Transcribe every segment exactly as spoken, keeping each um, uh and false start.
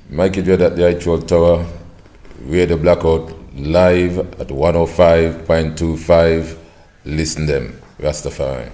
Mikey Dread at the Actual Tower, Radio Blackout, live at one oh five point two five. Listen them, Rastafari.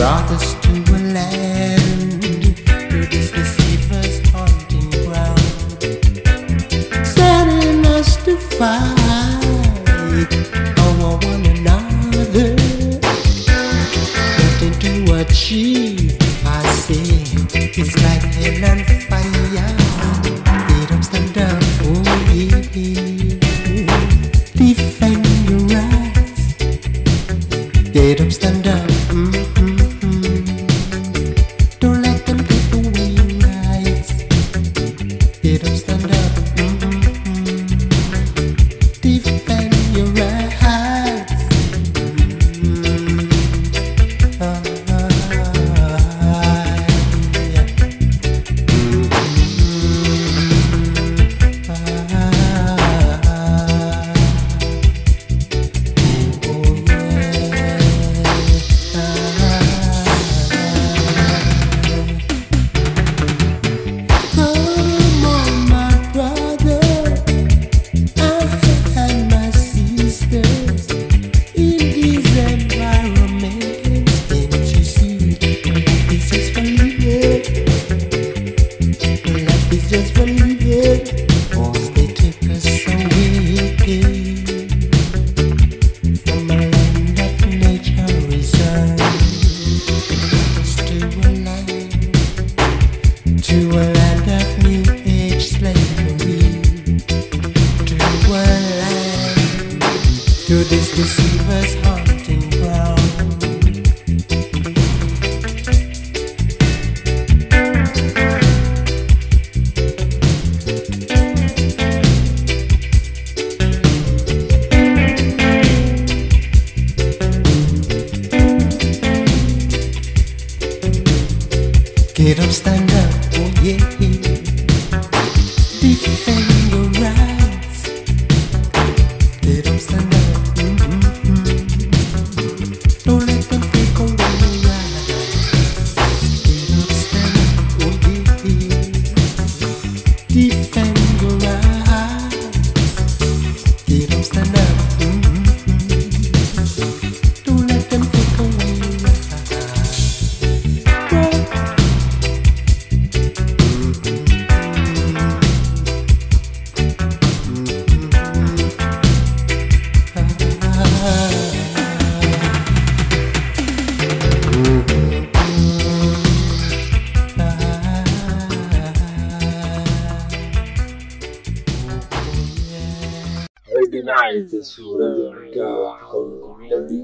brought us to a land where this deceiver's haunting ground, setting us to fight over one another, nothing to achieve. I say it's like hell and fire. Get up, stand up, oh yeah. Defend your rights. Get up, stand up. Get up, stand up, oh yeah. Defend your rights. Get up, stand up, mm-hmm. Don't let them take away your rights. Get up, stand up, oh yeah. Defend your rights. Get up, stand up, mm-hmm. Don't let them take away your rights. Organize sull'unica community.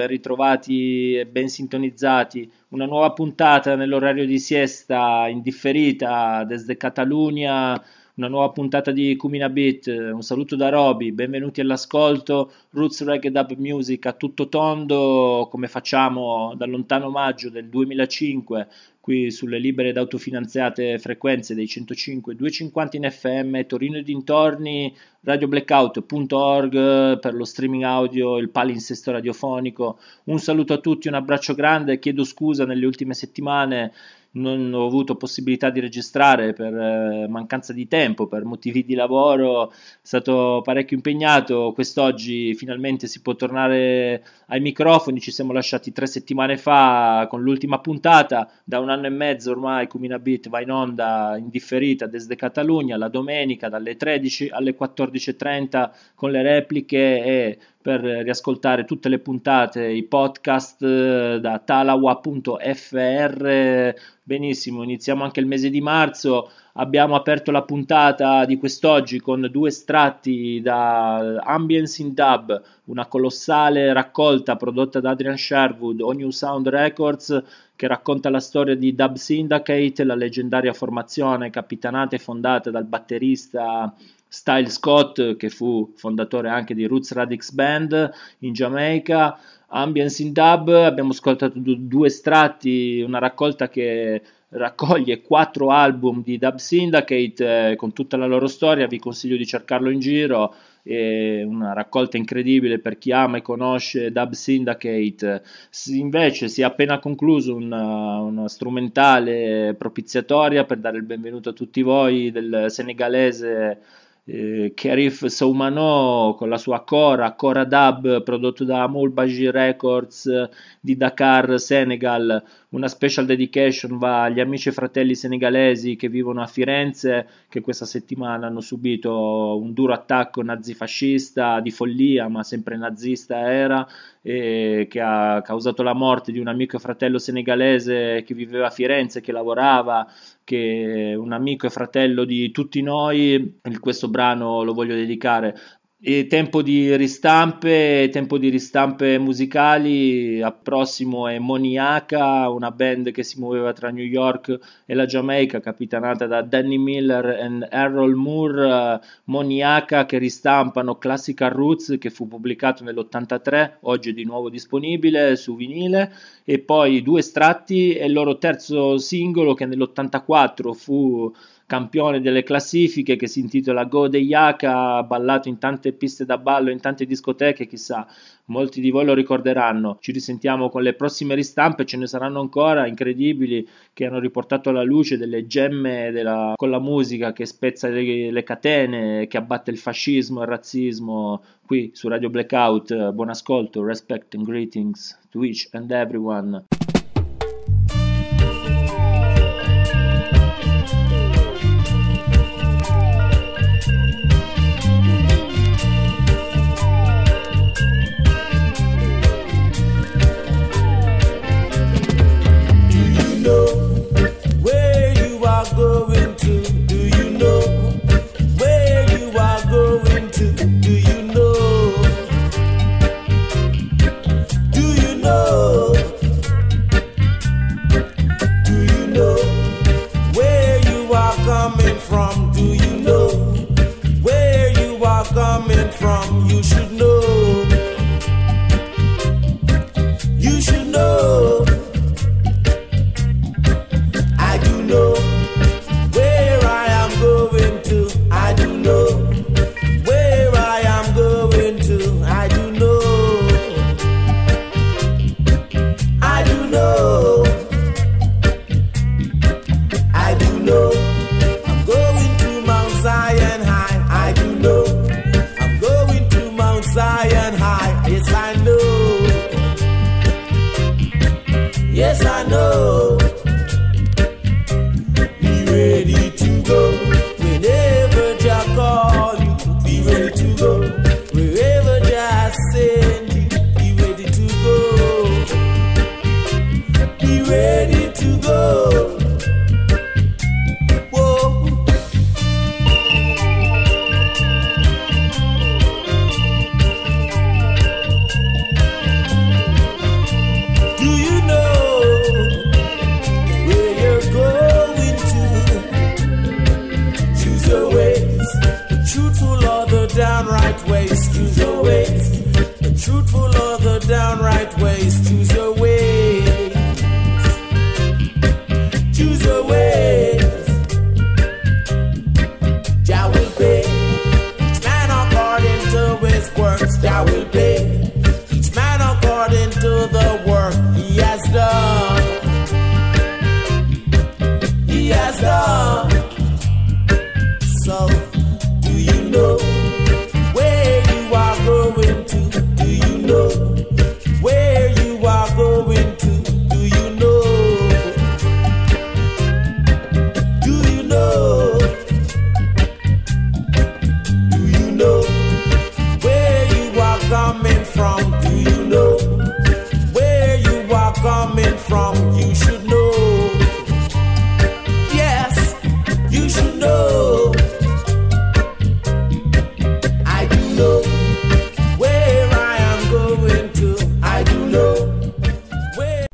ben ritrovati e ben sintonizzati. Una nuova puntata nell'orario di siesta indifferita desde Catalunya, una nuova puntata di Cumina Beat. Un saluto da Roby, benvenuti all'ascolto. Roots Reggae Dub Music a tutto tondo, come facciamo dal lontano maggio del duemilacinque, qui sulle libere ed autofinanziate frequenze dei centocinque duecentocinquanta in F M, Torino e dintorni, radio blackout punto org per lo streaming audio, il palinsesto radiofonico. Un saluto a tutti, un abbraccio grande, chiedo scusa, nelle ultime settimane non ho avuto possibilità di registrare per eh, mancanza di tempo, per motivi di lavoro, è stato parecchio impegnato. Quest'oggi finalmente si può tornare ai microfoni, ci siamo lasciati tre settimane fa con l'ultima puntata. Da un anno e mezzo ormai Cumina Beat va in onda indifferita desde Catalunya, la domenica dalle tredici alle quattordici e trenta con le repliche, e per riascoltare tutte le puntate, i podcast eh, da talawa punto f r. Benissimo, iniziamo anche il mese di marzo. Abbiamo aperto la puntata di quest'oggi con due estratti da Ambience in Dub, una colossale raccolta prodotta da Adrian Sherwood o New Sound Records, che racconta la storia di Dub Syndicate, la leggendaria formazione capitanata e fondata dal batterista Style Scott, che fu fondatore anche di Roots Radix Band in Giamaica. Ambience in Dub, abbiamo ascoltato due estratti, una raccolta che raccoglie quattro album di Dub Syndicate eh, con tutta la loro storia. Vi consiglio di cercarlo in giro, è una raccolta incredibile per chi ama e conosce Dub Syndicate. Invece si è appena concluso una, una strumentale propiziatoria per dare il benvenuto a tutti voi del senegalese Eh, Kerif Soumano con la sua Cora, Cora Dub, prodotto da Moulbaji Records eh, di Dakar, Senegal. Una special dedication va agli amici e fratelli senegalesi che vivono a Firenze, che questa settimana hanno subito un duro attacco nazifascista di follia, ma sempre nazista era, e che ha causato la morte di un amico e fratello senegalese che viveva a Firenze, che lavorava, che è un amico e fratello di tutti noi. Questo brano lo voglio dedicare. E tempo di ristampe, tempo di ristampe musicali. A prossimo è Moniaka, una band che si muoveva tra New York e la Giamaica, capitanata da Danny Miller e Errol Moore. Moniaka, che ristampano Classical Roots, che fu pubblicato nell'ottantatré, oggi è di nuovo disponibile su vinile, e poi due estratti e il loro terzo singolo, che nell'ottantaquattro fu campione delle classifiche, che si intitola Go De Yaka, ballato in tante piste da ballo, in tante discoteche, chissà, molti di voi lo ricorderanno. Ci risentiamo con le prossime ristampe, ce ne saranno ancora incredibili, che hanno riportato alla luce delle gemme della, con la musica che spezza le, le catene, che abbatte il fascismo e il razzismo, qui su Radio Blackout. Buon ascolto, respect and greetings to each and everyone. coming from, you should know. Yes, you should know. I do know where I am going to. I do know where.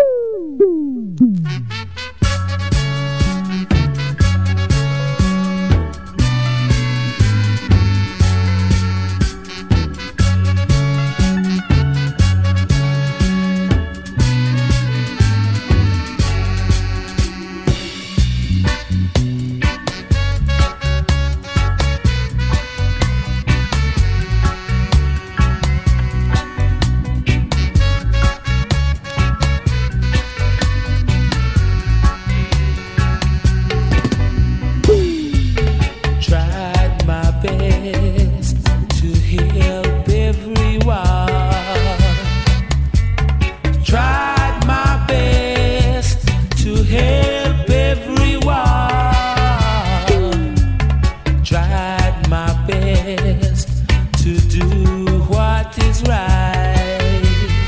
Tried my best to help everyone. Tried my best to help everyone. Tried my best to do what is right.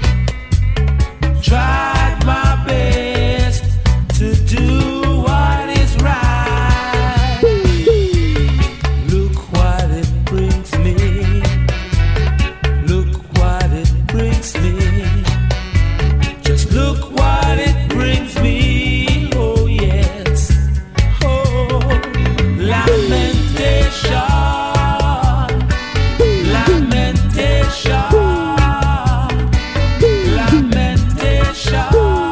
Tried my best to do what is right. Look what it brings me. Look what it brings me. Just look what it brings me. Oh yes. Oh, lamentation. Lamentation. Lamentation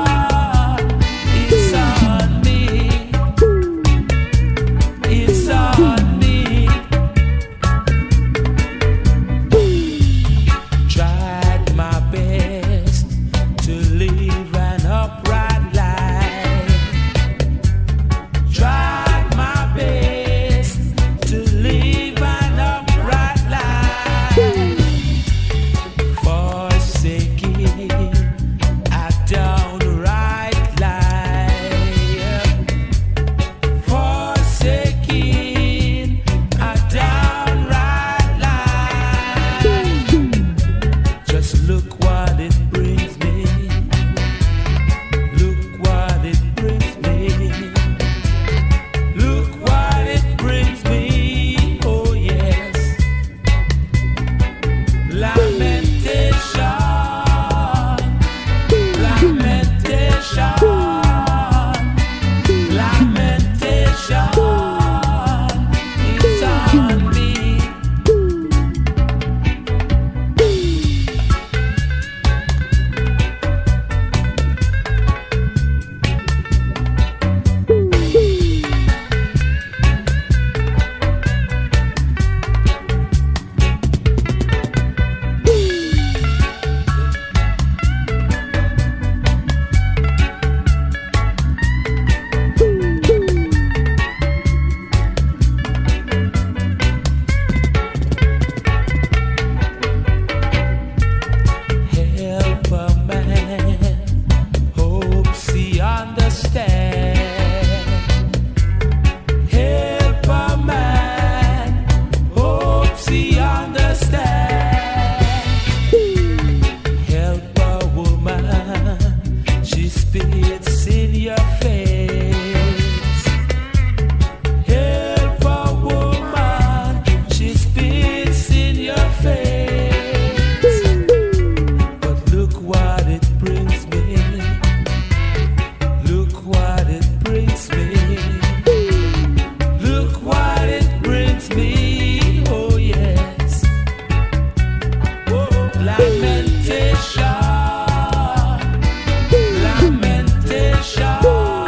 is on me. It's on me. Tried my best to live an upright life. Tried my best to live an upright life. Forsaking a downright life. Forsaking a downright life. Just look what it brings me. Look what it brings me. Look what it brings me. Oh yes. Lamentation. Lamentation. Lamentation is on me. Help a man, hopes he understand. Help a man, hopes he understand. Help a woman, she spits in your face. Help a woman, she spits in your face. But look what it brings me. Look what it brings me. Look what it brings me. Oh yes. Oh, lamentation. Lamentation.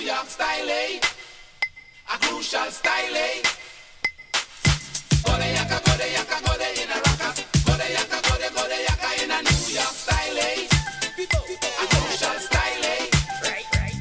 York style, eh? A crucial style, eh? Go de yaka, go de yaka, go de in a rockers. Go de yaka, go de, go de yaka in a New York style, eh? A crucial style, eh? Right, right.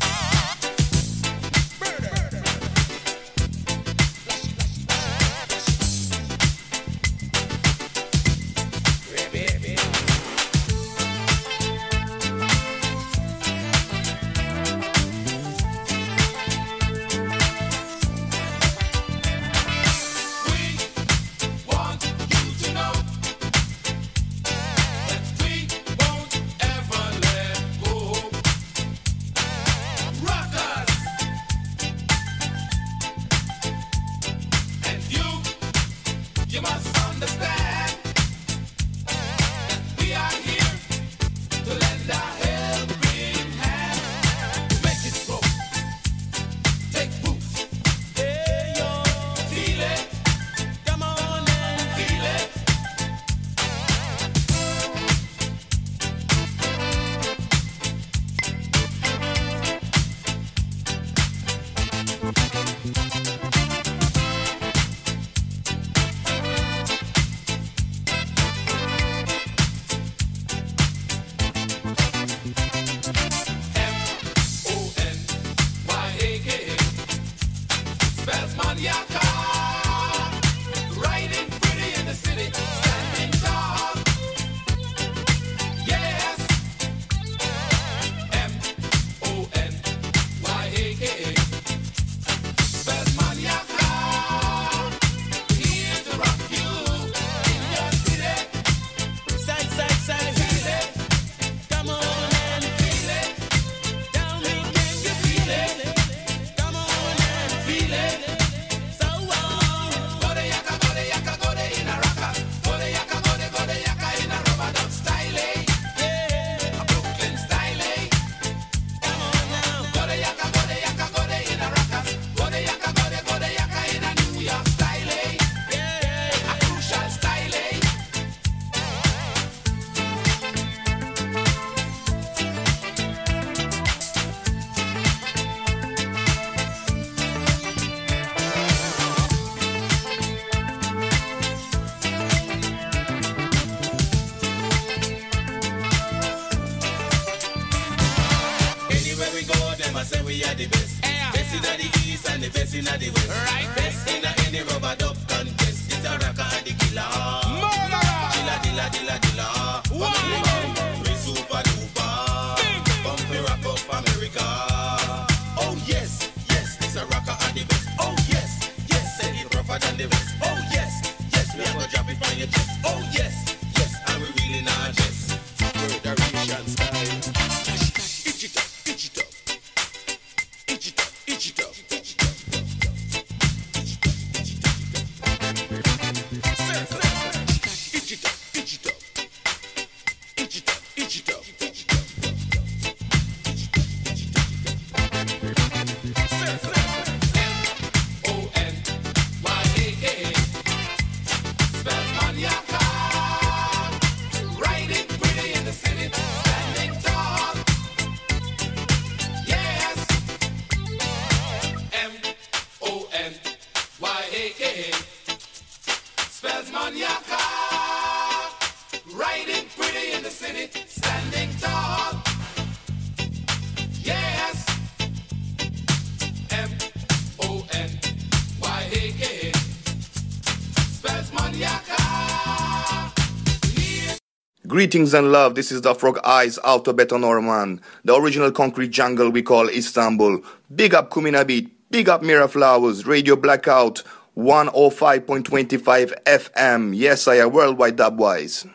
Greetings and love, this is the Frog Eyes Alto Beto Norman, the original concrete jungle we call Istanbul. Big up Kumina Beat, big up Mira Flowers, Radio Blackout, one oh five point two five F M. Yes, I am worldwide dubwise.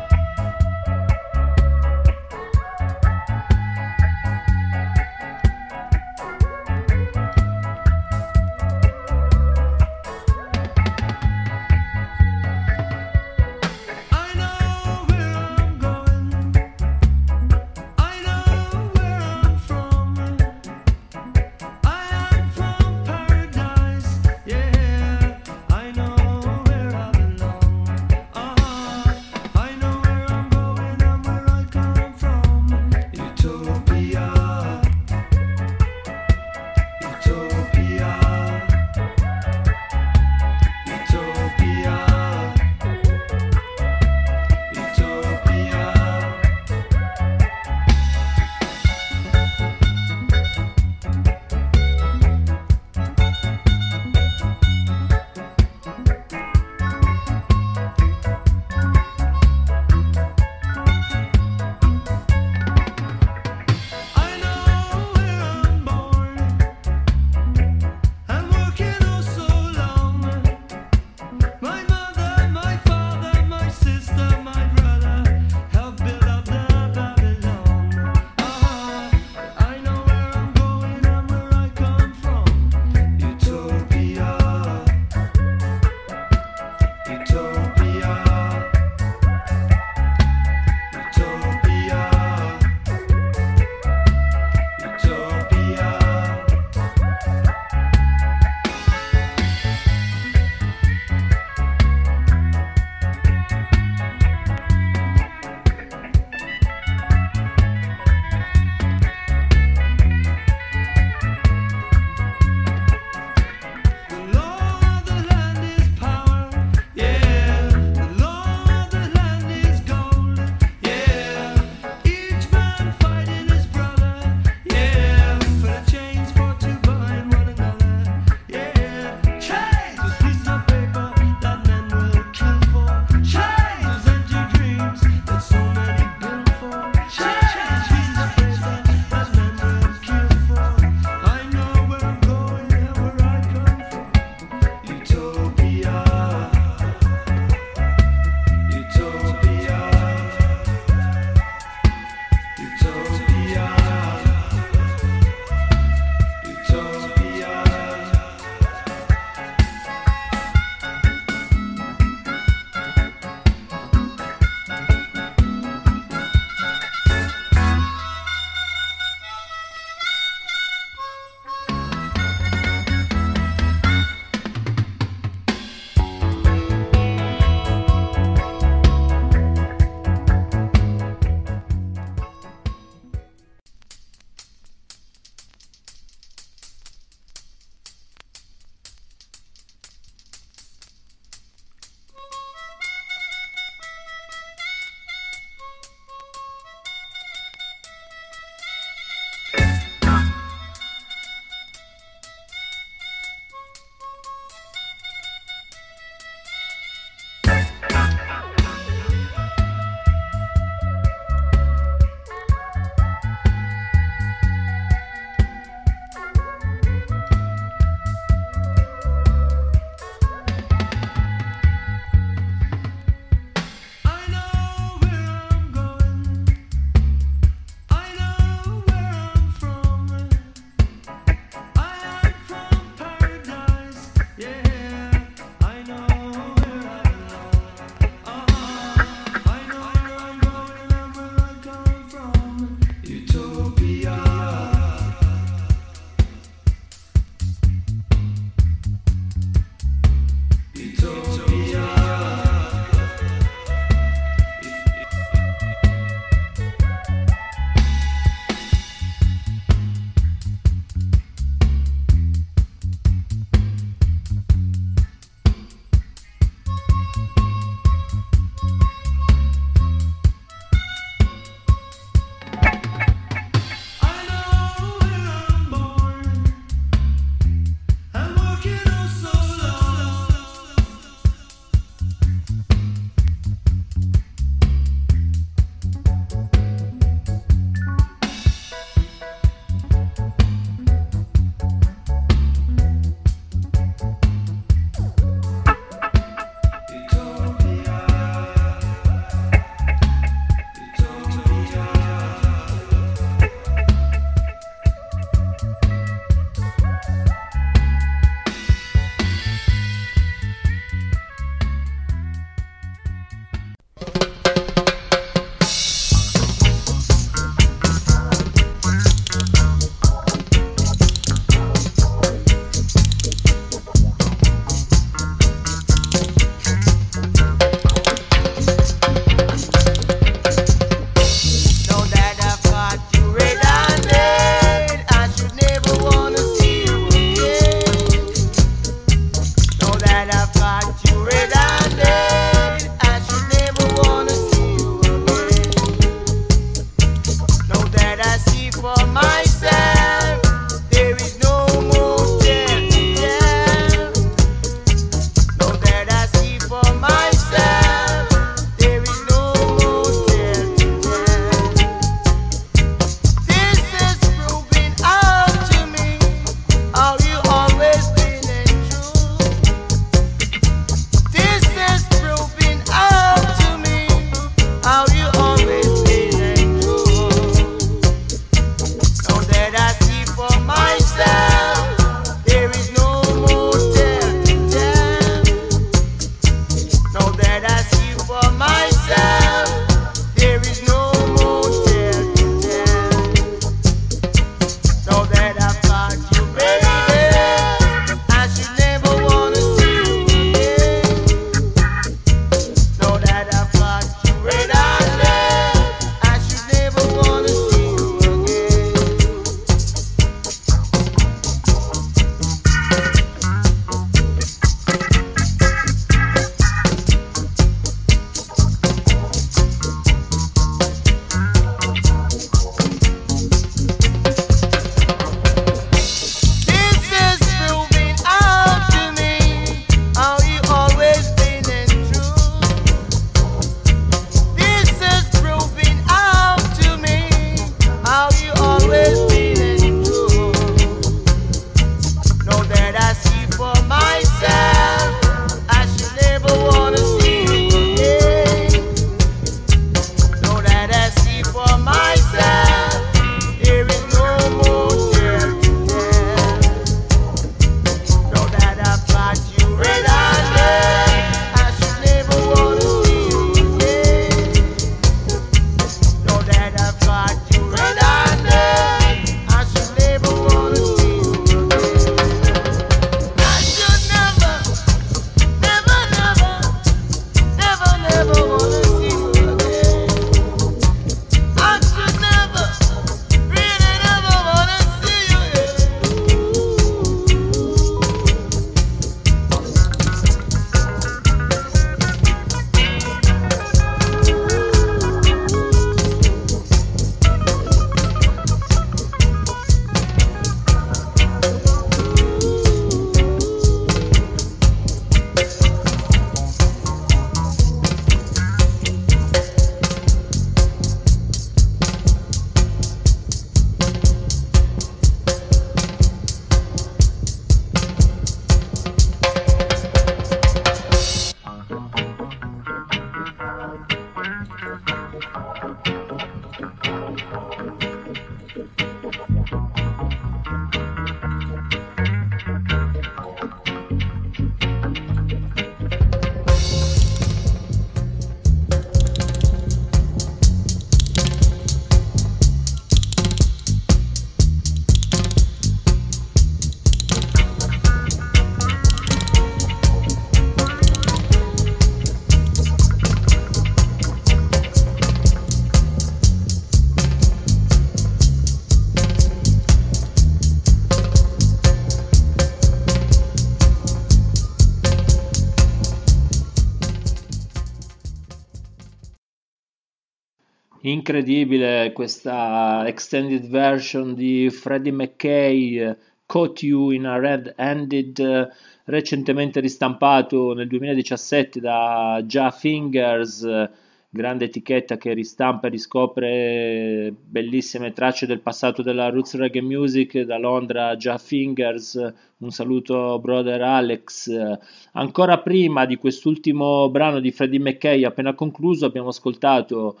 Incredibile questa extended version di Freddie McKay, Caught You in a Red-Handed, recentemente ristampato nel duemiladiciassette da Ja Fingers, grande etichetta che ristampa e riscopre bellissime tracce del passato della roots reggae music. Da Londra, Ja Fingers, un saluto brother Alex. Ancora prima di quest'ultimo brano di Freddie McKay appena concluso, abbiamo ascoltato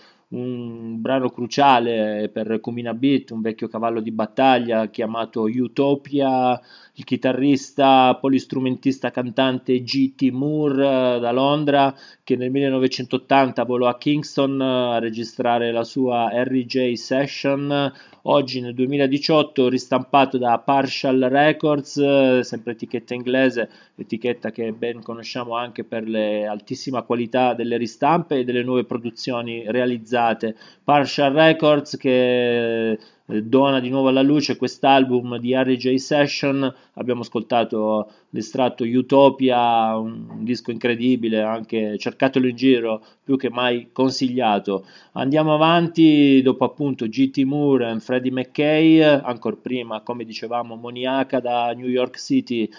un brano cruciale per Kumina Beat, un vecchio cavallo di battaglia chiamato Utopia. Il chitarrista, polistrumentista, cantante G T Moore da Londra, che nel millenovecentottanta volò a Kingston a registrare la sua R J Session. Oggi nel duemiladiciotto ristampato da Partial Records, sempre etichetta inglese, etichetta che ben conosciamo anche per l'altissima qualità delle ristampe e delle nuove produzioni realizzate. Partial Records che dona di nuovo alla luce quest'album di R J Session. Abbiamo ascoltato l'estratto Utopia, un disco incredibile, anche cercatelo in giro, più che mai consigliato. Andiamo avanti, dopo appunto G T Moore e Freddie McKay, ancora prima come dicevamo Moniaka da New York City,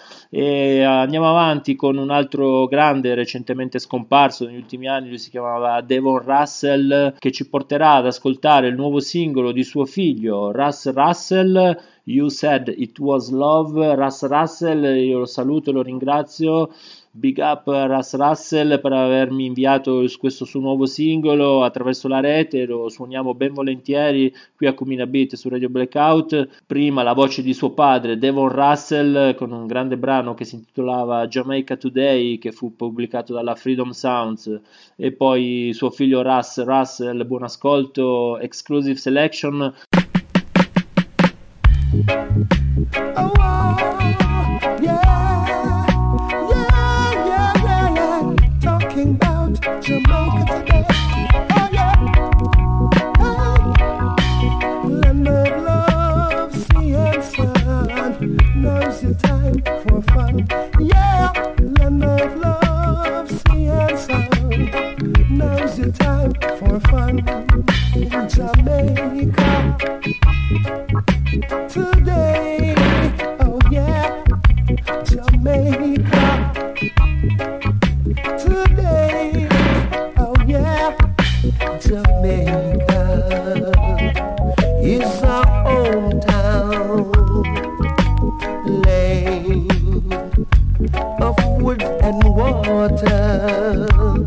e andiamo avanti con un altro grande recentemente scomparso negli ultimi anni. Lui si chiamava Devon Russell, che ci porterà ad ascoltare il nuovo singolo di suo figlio Russ Russell, You Said It Was Love. Russ Russell, io lo saluto e lo ringrazio, big up Russ Russell per avermi inviato questo suo nuovo singolo attraverso la rete. Lo suoniamo ben volentieri qui a Kumina Beat su Radio Blackout. Prima la voce di suo padre Devon Russell con un grande brano che si intitolava Jamaica Today, che fu pubblicato dalla Freedom Sounds, e poi suo figlio Russ Russell. Buon ascolto, exclusive selection. Oh, oh, yeah, yeah, yeah, yeah, yeah. Talking about Jamaica today. Oh, yeah. Hey. Land of love, sea and sun. Now's your time for fun. Yeah. Land of love, sea and sun. Now's your time for fun. In Jamaica today, oh yeah, Jamaica today, oh yeah, Jamaica is our hometown, land of wood and water,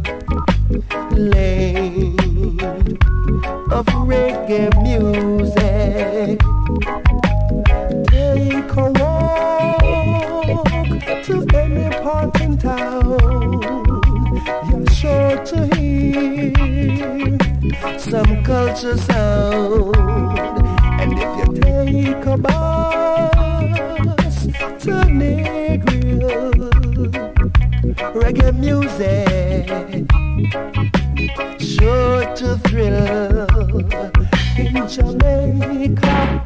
land of reggae music. Take a walk to any part in town, you're sure to hear some culture sound. And if you take a bus to Negril, reggae music sure to thrill. In Jamaica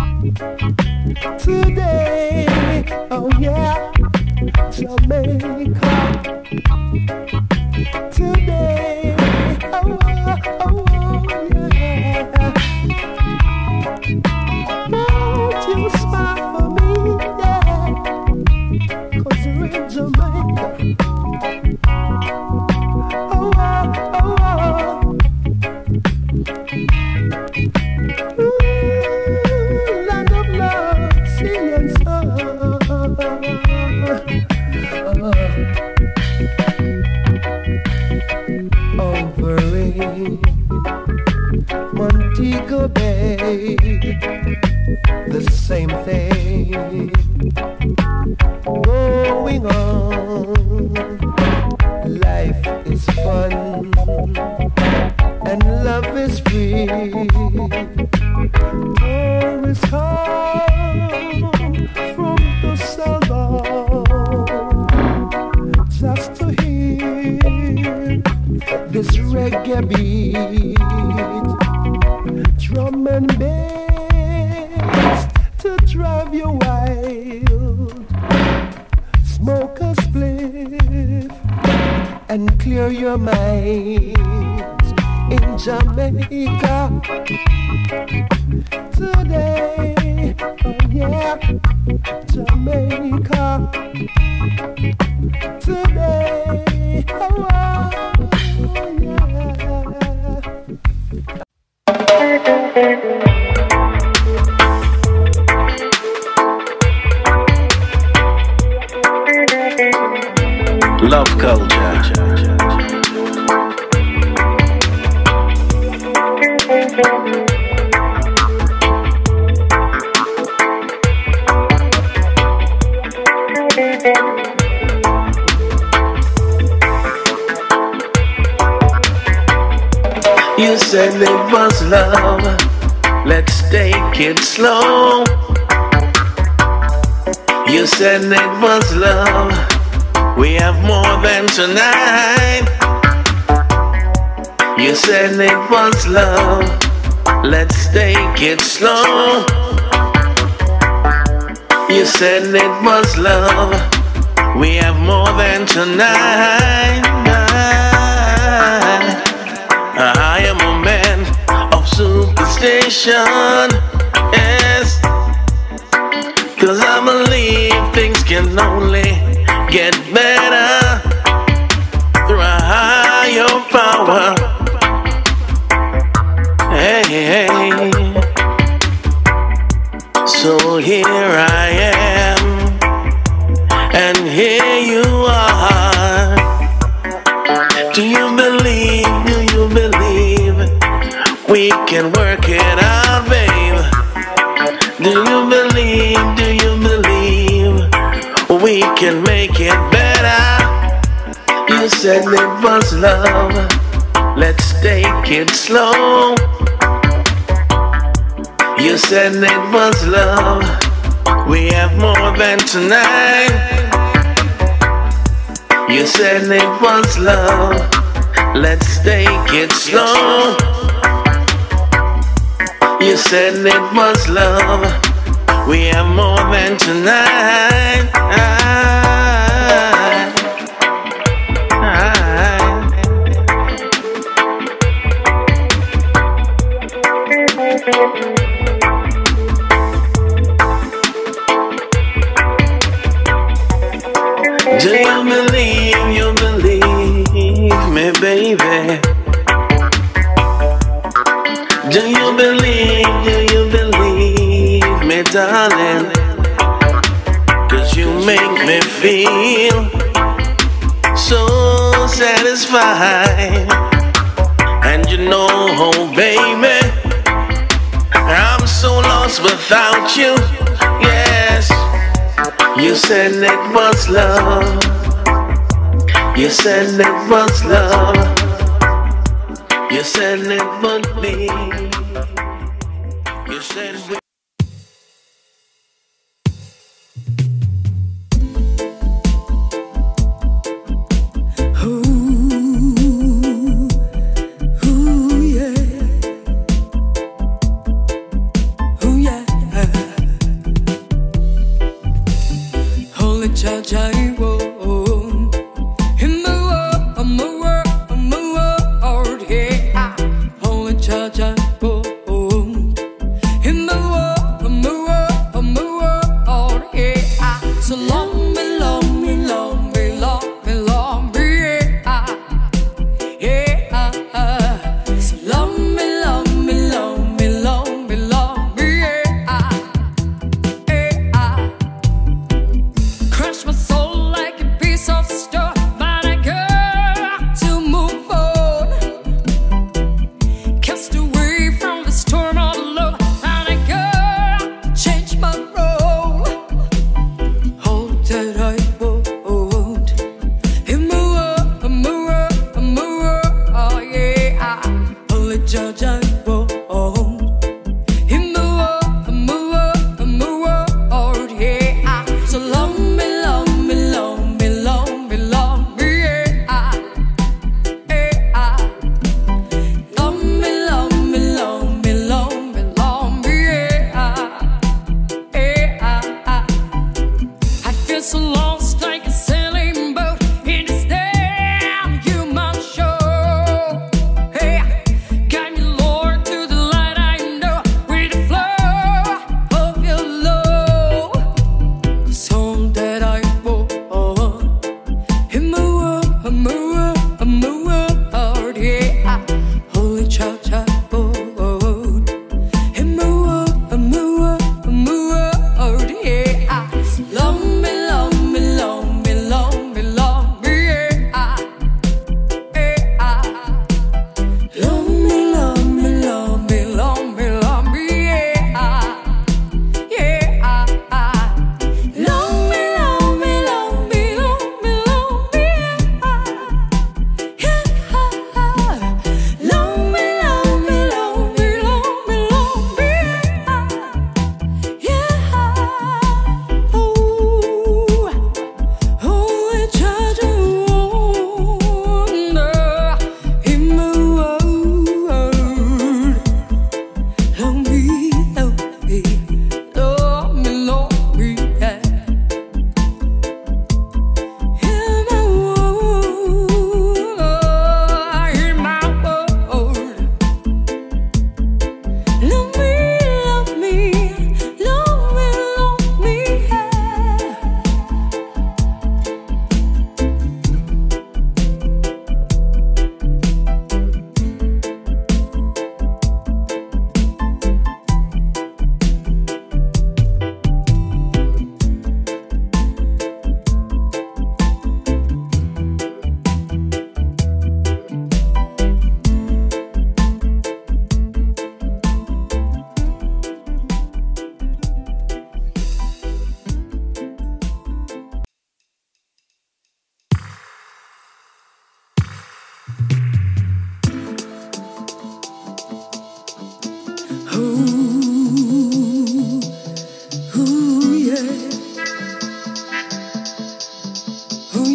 today, oh yeah, Jamaica today, oh, oh, oh yeah. Won't you smile for me, yeah, 'cause you're in Jamaica. Oh, oh, oh, oh. Montego Bay, the same thing going on. Life is fun and love is free. Tourists come from the Salvador just to hear this reggae beat. Drum and bass to drive you wild. Smoke a spliff and clear your mind. in Jamaica today. Oh yeah, Jamaica today. Oh, oh yeah. Love culture. You said it was love, let's take it slow. You said it was love, we have more than tonight. You said it was love, let's take it slow. You said it was love, we have more than tonight. I am a man of superstition, yes, 'cause I believe things can only get better through a higher power. Hey, hey. So here I am, and here you are. Do you believe, do you believe we can work it out, babe? Do you believe, do you believe we can make it better? You said it was love, let's take it slow. You said it was love, we have more than tonight. You said it was love, let's take it slow. You said it was love, we have more than tonight. Do you believe, you believe me, baby? Do you believe, do you believe me, darling? 'Cause you make me feel so satisfied. And you know, baby, I'm so lost without you, yes. You said it was love. You said it was love. You said it would be. You said we. In the world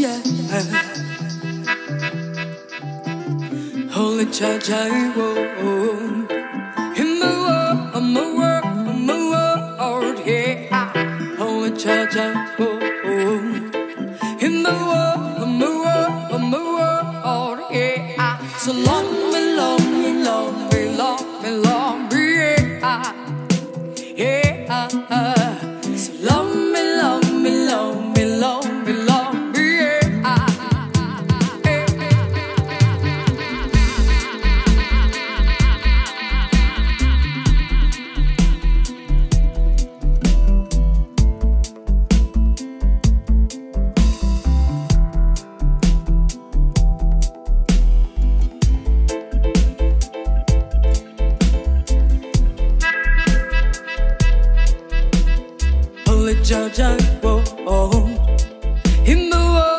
yeah. Holy Church, I won't. In the world, in the world, in the world, yeah. Holy Church, I won't. In the world, in the world, in the world, yeah. So long, me, long, me, long, me, long, me, long, yeah. Yeah. So long, me, long, me, long, me, long, me, long, yeah. Holy Church, I won't. In the world,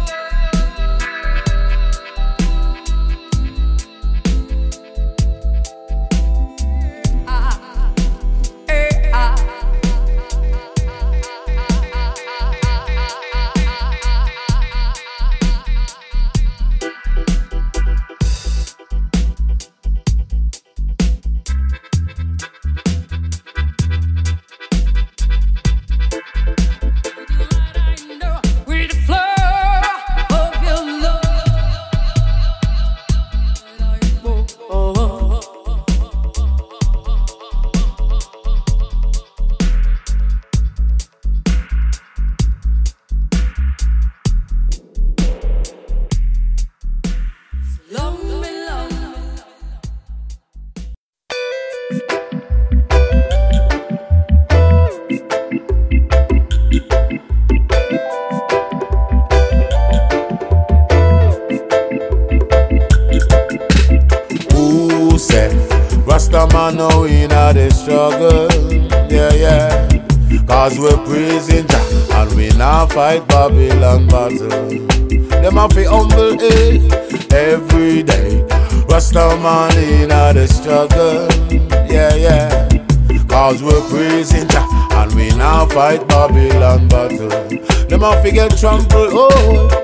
with the flow of your love, long, me, long. Who said Rasta man now in a the struggle? Yeah, yeah. Cause we're praising Jah and we now fight Babylon battle. Them have to humble eh, every day. Rasta man in a the struggle. Yeah, yeah. Cause we're praising Jah and we now fight Babylon battle. Them have to get trampled, oh.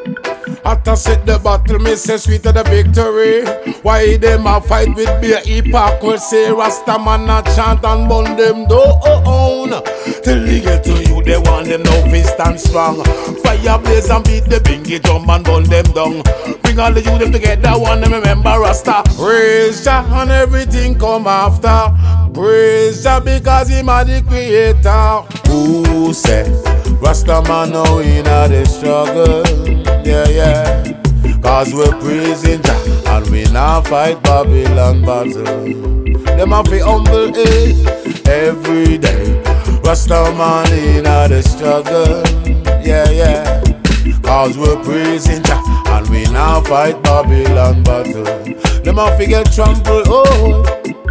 After set the battle, me say sweet of the victory. Why them a fight with beer hypocrisy? Rasta man a chant and burn them down. Till they get to you, they want them now fi stand strong. Fire blaze and beat the bingy drum and burn them down. Bring all the you them together, want them remember Rasta. Praise Jah and everything come after. Praise Jah because him a the creator. Who said Rasta man now in a the struggle? Yeah, yeah. Cause we're praising Jah and we now fight Babylon battle. Them have to humble eh, every day. Rasta man in a the struggle. Yeah, yeah. Cause we're praising Jah and we now fight Babylon battle. Them have to get trampled, oh.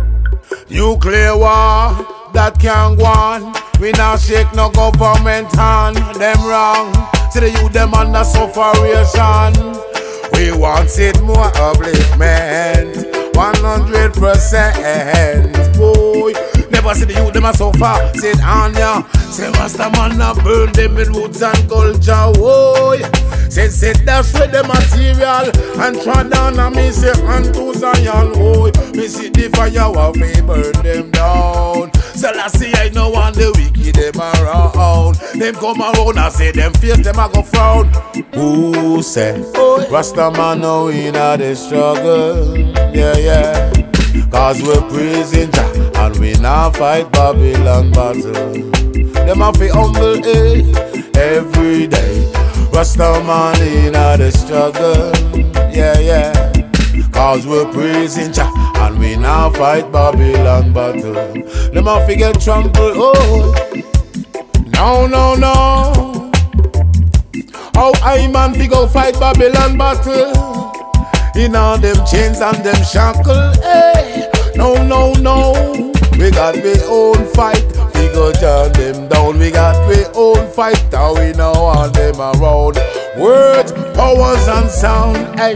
Nuclear war, that can't go on. We now shake no government hand. Them wrong. See the youth them under sufferation. We want it more upliftment, one hundred percent. Boy, never see the youth them a suffer. Sit on ya. Say Rasta man a burn them with roots and culture. Boy, say sit dash with the material and try down and me say unto Zion. Boy, me see the fire while we burn them down. So I see I know one the wicked them around. Them come around and say them face them a go frown. Who said Rasta man now in a the struggle? Yeah, yeah. Cause we're praising Jah and we now fight Babylon battle. Them have to humble eh, every day. Rasta man in a the struggle. Yeah, yeah. Cause we're praising Jah and we now fight Babylon battle. Them have to get trampled, oh. No, no, no. How I man fi go fight Babylon battle? In all them chains and them shackles, hey. No, no, no. We got we own fight. We go turn them down. We got we own fight. How we know all them around. Words, powers and sound, hey.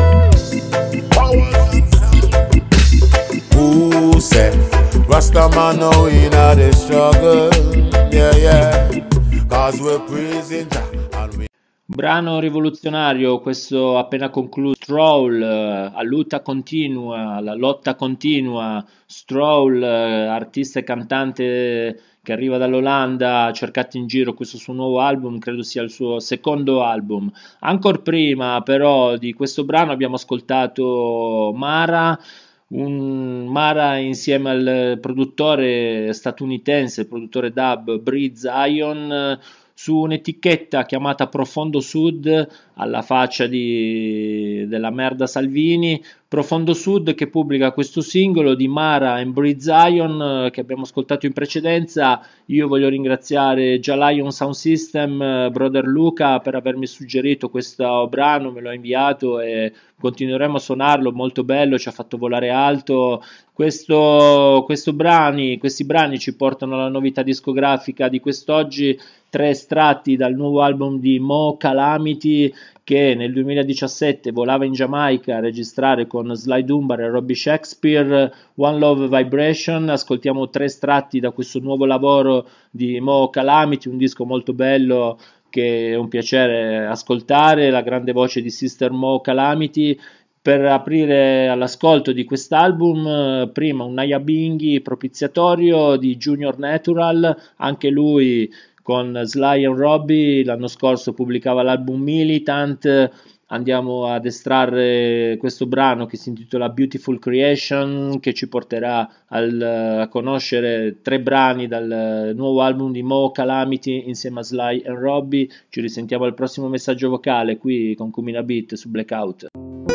Powers and sound. Who said Rasta man now in a the struggle? Yeah, yeah. Cause we're praising Jah and we Brano rivoluzionario, questo appena concluso, Stroll, eh, a lotta continua, la lotta continua, Stroll, eh, artista e cantante che arriva dall'Olanda, cercato in giro questo suo nuovo album, credo sia il suo secondo album. Ancora prima però di questo brano abbiamo ascoltato Mara, un Mara insieme al produttore statunitense, il produttore dub Bree Zion, su un'etichetta chiamata Profondo Sud, alla faccia di, della merda Salvini. Profondo Sud che pubblica questo singolo di Mara e Bree Zion che abbiamo ascoltato in precedenza. Io voglio ringraziare già Lion Sound System, Brother Luca, per avermi suggerito questo brano, me l'ho inviato e continueremo a suonarlo, molto bello, ci ha fatto volare alto. Questo, questo brani, questi brani ci portano alla novità discografica di quest'oggi, tre estratti dal nuovo album di Mo Calamity, che nel duemiladiciassette volava in Giamaica a registrare con Sly Dunbar e Robbie Shakespeare, One Love Vibration. Ascoltiamo tre estratti da questo nuovo lavoro di Mo Calamity, un disco molto bello che è un piacere ascoltare, la grande voce di Sister Mo Calamity. Per aprire all'ascolto di quest'album, prima un Naya Binghi propiziatorio di Junior Natural, anche lui con Sly e Robbie, l'anno scorso pubblicava l'album Militant. Andiamo ad estrarre questo brano che si intitola Beautiful Creation, che ci porterà al, a conoscere tre brani dal nuovo album di Mo Calamity insieme a Sly e Robbie. Ci risentiamo al prossimo messaggio vocale qui con Kumina Beat su Blackout.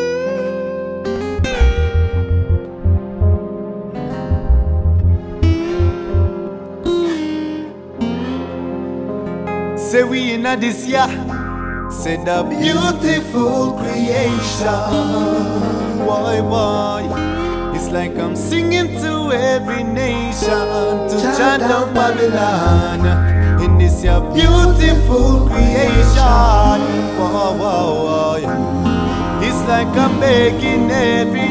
Say we in a this year, say the beautiful creation. Why, why? It's like I'm singing to every nation, to chant down Babylon. In this year, beautiful creation. Why, why, why? It's like I'm begging every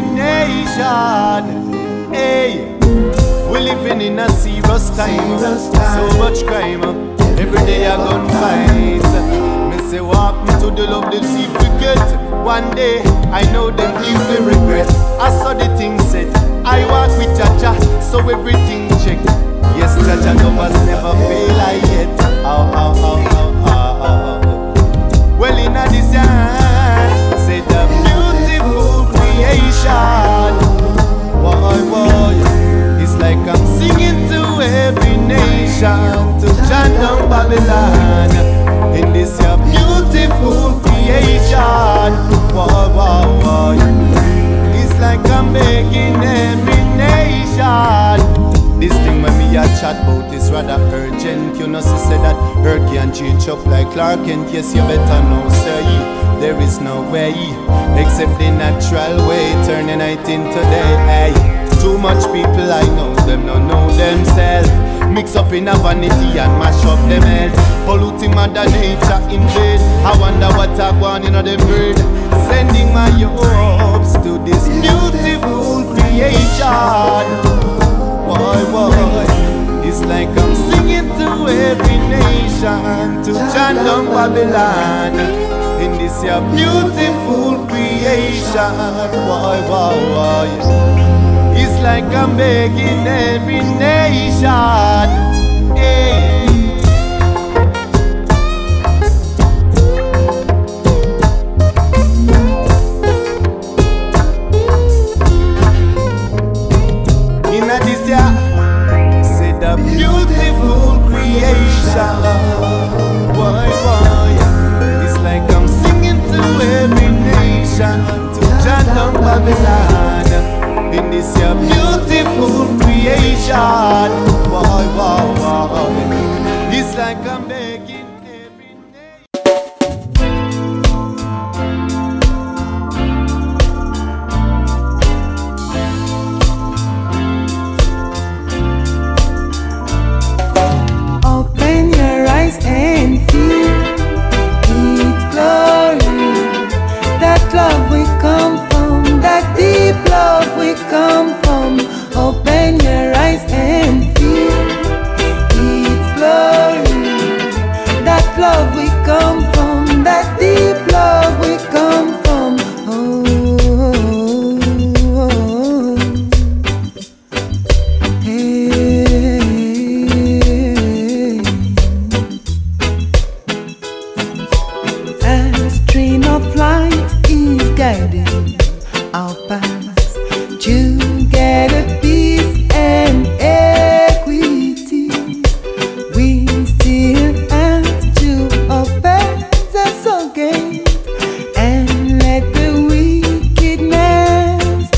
nation. Hey, we're living in a serious time, so much crime. Every day I gon' fight. Me say walk me to the love them see forget. One day I know them deeply regret. I saw the thing said, I walk with Jaja, so everything check. Yes, Jaja numbers never fail I yet. Oh, oh, oh, oh, oh, oh. Well in a this year, say the beautiful creation. Why, why? It's like I'm singing to every nation, to chant down Babylon. In this your beautiful creation. Why, why, why? It's like I'm begging every nation. This thing when me a chat about is rather urgent. You know, she said that her can change up like Clark Kent. Yes, you better know, sir. There is no way except the natural way, turning night into day. Hey. Too much people I know, them don't know themselves. Mix up in a vanity and mash up them health. Polluting mother nature in vain. I wonder what I've gone in them bird. Sending my hopes to this beautiful creation. Why, why? It's like I'm singing to every nation, to chant down Babylon. In this your beautiful creation. Why, why, why? It's like I'm begging every nation. Hey. In a this year, say the beautiful creation. Why, why? It's like I'm singing to every nation, to chant down Babylon. In this your beautiful creation. Why, why, why? guiding our paths together, peace and equity. We still have to open the soul gate and let the wickedness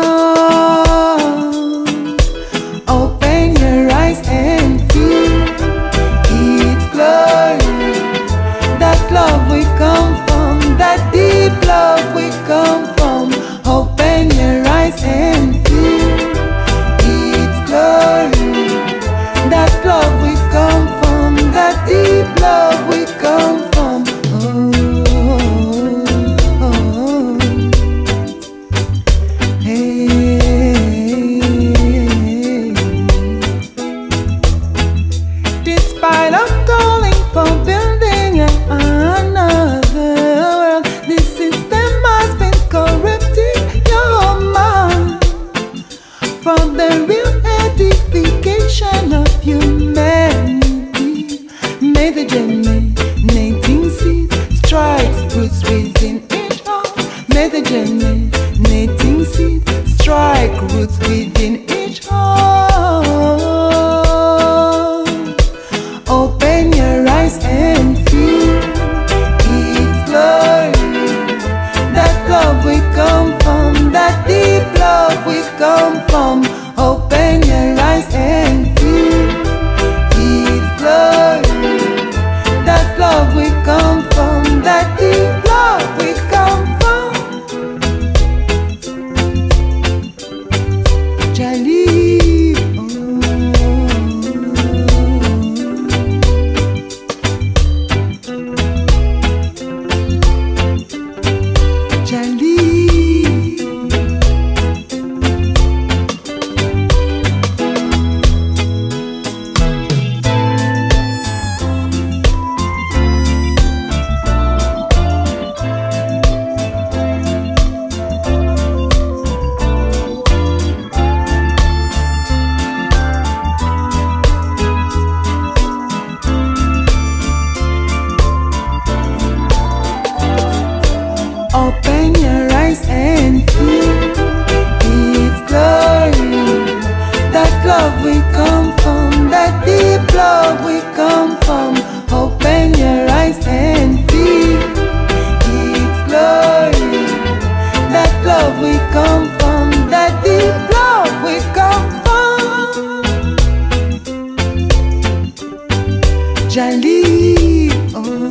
out. Open your eyes and feel its glory. That love we come from, that deep love we come from. Open your eyes and feel its glory. That love we come from, that deep love we come from. Oh, oh, oh. Hey. Despite of calling for building another world, this system has been corrupting your mind from the real edification of humanity. May the germinating seed strike roots within each heart. May the germinating seed strike roots within each heart. Open your eyes and feel its glory. That love we come from, that deep love we come from. Open your eyes and feel its glory. That love we come from, that deep love we come from. Jali, oh. Jali. Open your eyes and feel its glory. That love we come from, that deep love we come from. Open your eyes and feel its glory. That love we come from, that deep love we come from. Jali, oh.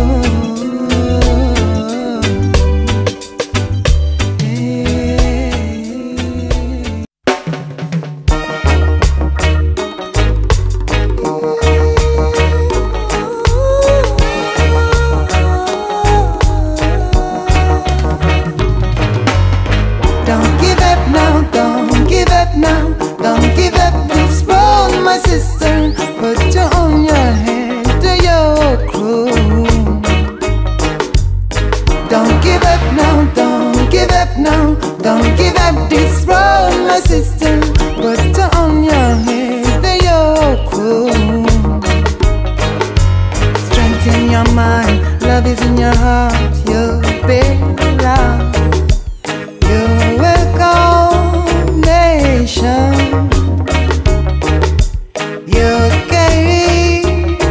Don't give up now, don't give up now, don't give up this road, my sister. Put your on your head to your crew. Don't give up now, don't give up now, don't give up this road, my sister. Put your on your head to your crew. Strength in your mind, love is in your heart, you'll be loved. You will call nation. You carry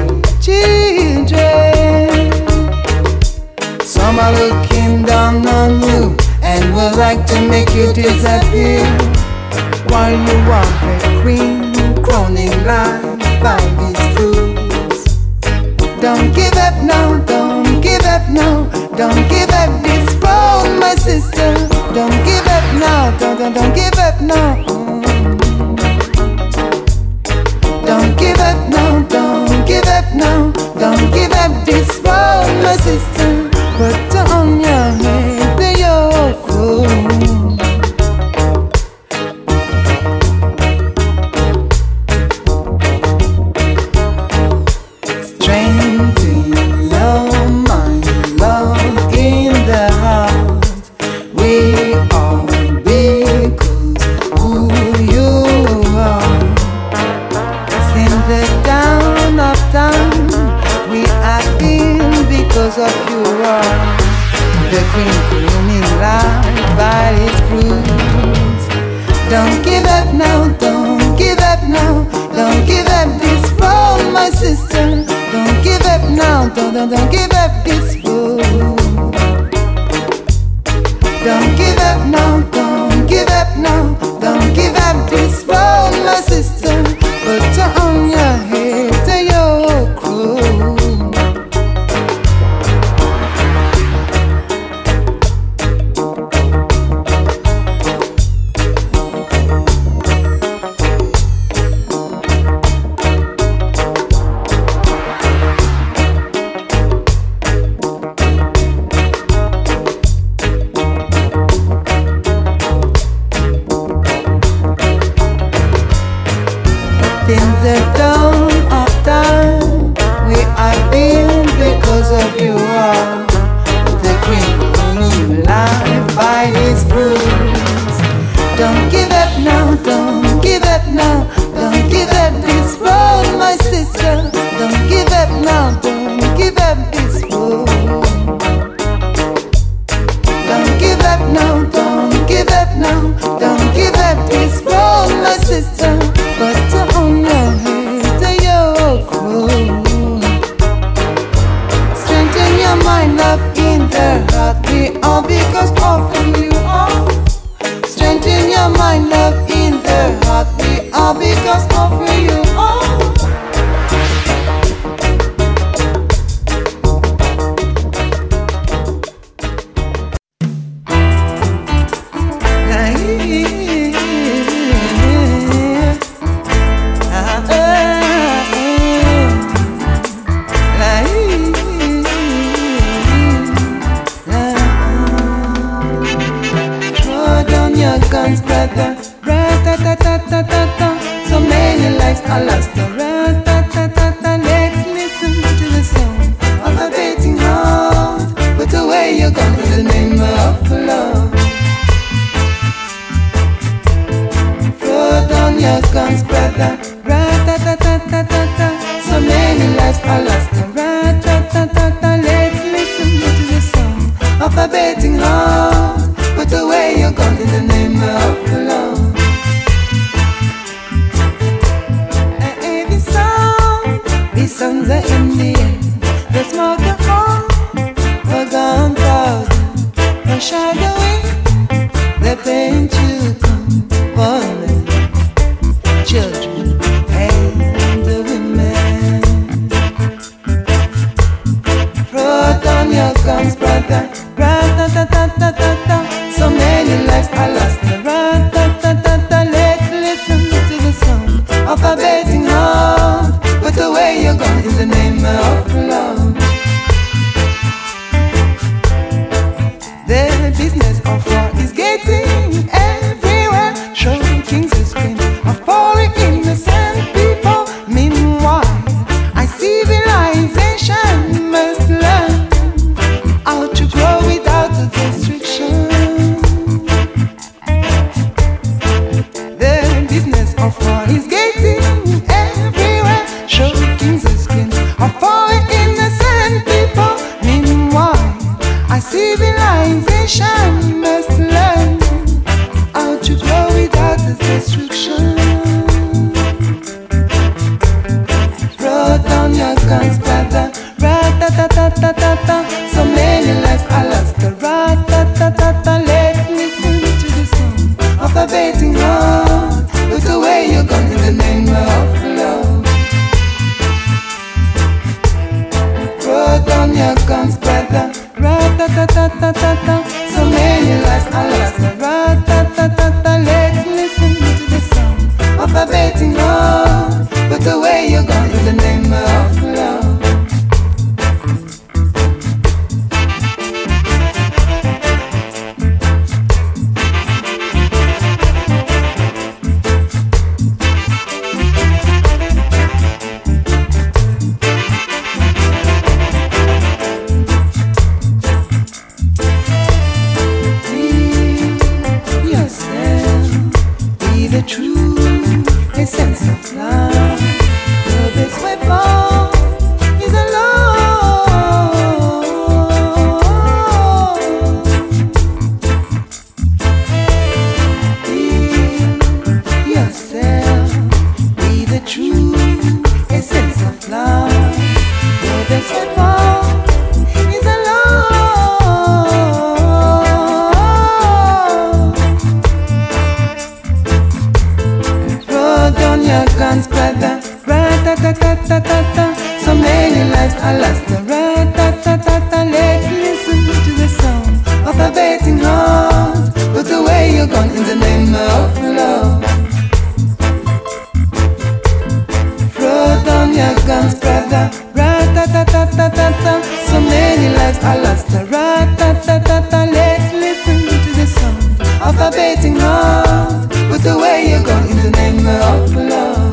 children. Some are looking down on you and would like to make you disappear, while you walk the queen crowning life by these fools. Don't give up now, don't give up now, don't give up this road, my sister. Don't give up now, don't, don't, don't give up now. Don't give up now, don't give up now, don't give up this road, my sister. Put on your head to your crew. Strengthen your mind, love in the heart. We are because who you are. In the down of time, we are in because of you are the queen crooning life. up now, don't give up now, don't give up this road, my sister. Don't give up now, don't, don't, don't give up this road. Don't give up now, don't give up now, don't give up this road, my sister. Put on your head to your crew. Things are down, up down. We are in because of you all. The green life by these rules. Don't give up now, don't give up now, don't give up this road, my sister. Don't give up now, don't give up this road. Don't give up now, don't give up now, don't give up this road, my sister. But on your head to your crew. Strengthen your mind up in the heart. We all because of who you are. Strengthen your mind up in the heart. We all because of who you are. Guns, brother, ra-ta-ta-ta-ta-ta-ta. So many lives are lost, ra-ta-ta-ta-ta. Let's listen to the sound of a beating heart. Put away your gun in the name of love. Throw down your guns, brother, ra-ta-ta-ta-ta-ta-ta. So many lives are lost, ra-ta-ta-ta-ta. Let's listen to the sound of a beating heart. Put away your gun in the name of love. And every sound, these songs are in the end. The smoke of all, the gunpowder, the shadowing, the pain to come, women, children, and the women. Throw down your guns, brother, ra-ta-ta-ta-ta-ta-ta. So many lives are lost, ra-ta-ta-ta-ta. Let's listen to the sound of a beating heart. Put away your guns in the name of love. The business of war is getting everywhere. Showing kings and queens of poor innocent people. Meanwhile, our civilization must learn how to grow without restriction. The business of war is getting everywhere. Showing kings and queens of poor innocent people. Meanwhile, our civilization must learn how to grow without restriction. Throw down your guns, brother, ra-ta-ta-ta-ta-ta-ta. So many lives are lost, ra-ta-ta-ta-ta. Let's listen to the sound of a beating heart. Put away your gun in the name of love. Throw down your guns, brother, ra-ta-ta-ta-ta-ta-ta. So many lives are lost, ra-ta-ta-ta-ta. Let's listen to the sound of a beating heart. Put away your gun in the name of love. gun in the name of love. Throw down your guns, brother. Ra-ta-ta-ta-ta-ta-ta. So many lives are lost. Ra-ta-ta-ta-ta. Let's listen to the sound of a beating heart. Put away your gun in the name of love.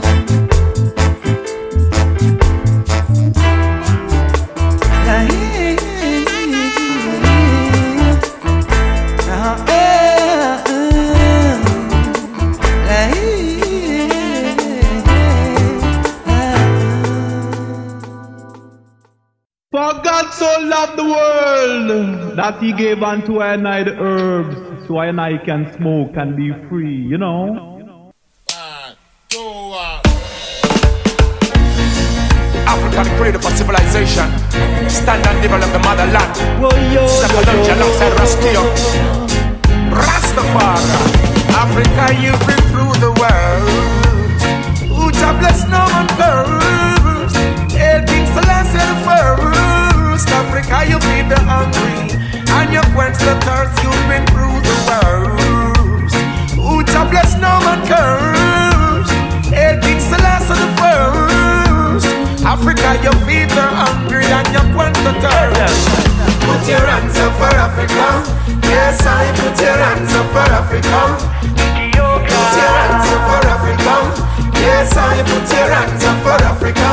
For God so loved the world that he gave unto I and I the herbs, so I and I can smoke and be free, you know. Africa the cradle for civilization. Stand and develop the motherland. Sakalunja alongside Rastio. Rastafari. Africa, you've been through the world. Uja bless no one curse. Hail King Selassie the first. Africa, you feed the hungry and you quench the thirst. You've been through the world. Uja bless no one curse. Hail King Selassie the first. Africa, you feed the hungry and you quench the thirst. Put your hands up for Africa. Yes, I put your hands up for Africa. Put your hands up for Africa. Yes, I put your hands up for Africa.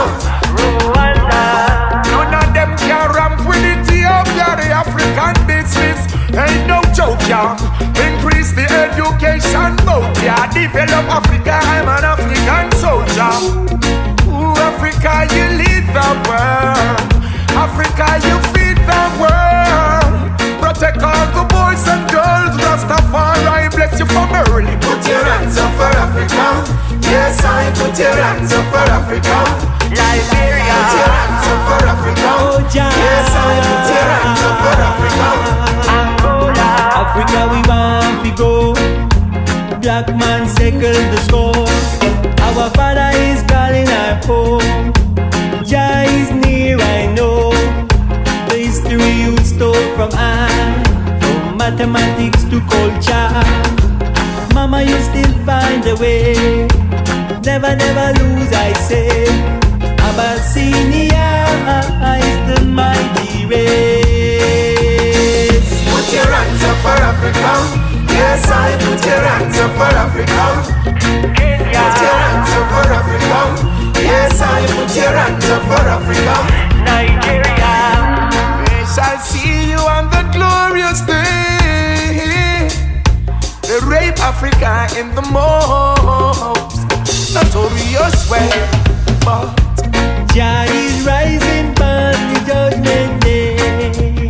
None of them can ramp with Ethiopia, the African business. Ain't no joke, yeah. Increase the education vote, yeah. Develop Africa, I'm an African soldier. Ooh, Africa, you lead the world. Africa, you feed the world. Protect all the boys and girls. Rastafari, bless you from early. Put your hands up for Africa. Yes, I put your hands up for Africa. Liberia. Put your hands up for Africa. Yes, I put your hands up for Africa. Angola. Africa, we want to go. Black man circle the score. Our father is calling our home. Jah is near, I know. The history you stole from I, from mathematics to culture. Mama, you still find a way. Never, never lose, I say. Abyssinia is the mighty race. Put your hands up for Africa. Yes, I put your hands up for Africa. Put your hands up for Africa. Yes, I put your hands up for Africa. Nigeria. We shall see you on the glorious day. They rape Africa in the most notorious way. But Jah is rising past the judgment day.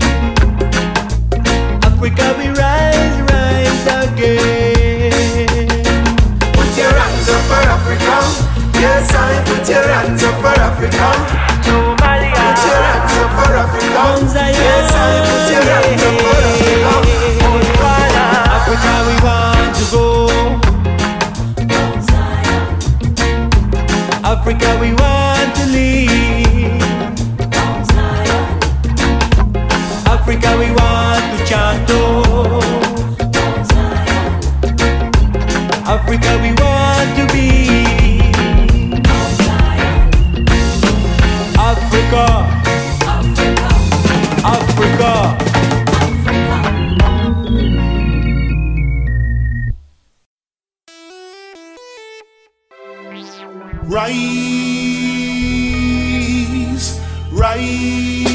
Africa we rise, rise again. Put your hands up for Africa. Yes, I put your hands up for Africa. Somalia. Put your hands up for Africa. Yes, I put your hands up for Africa. Africa we want to go. Africa we want to live. Africa we want to chant. Oh. Africa we want to be. Africa, Africa, Africa. Rise, rise,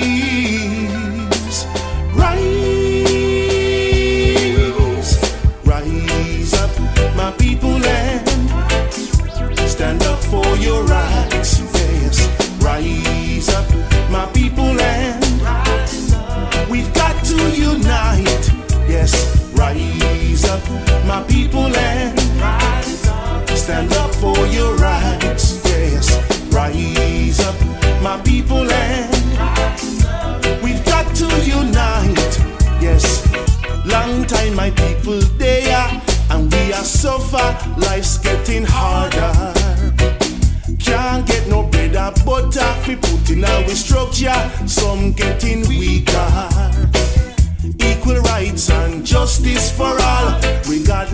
rise, rise up, my people, and stand up for your rights. Yes, rise up, my people, and we've got to unite. Yes, rise up, my people, and stand up for your rights. Yes, rise up, my people, and we've got to unite. Yes, long time my people they are, and we are suffer. Life's getting harder. Can't get no bread or butter. We put in our structure. Some getting weaker. Equal rights and justice for all. We got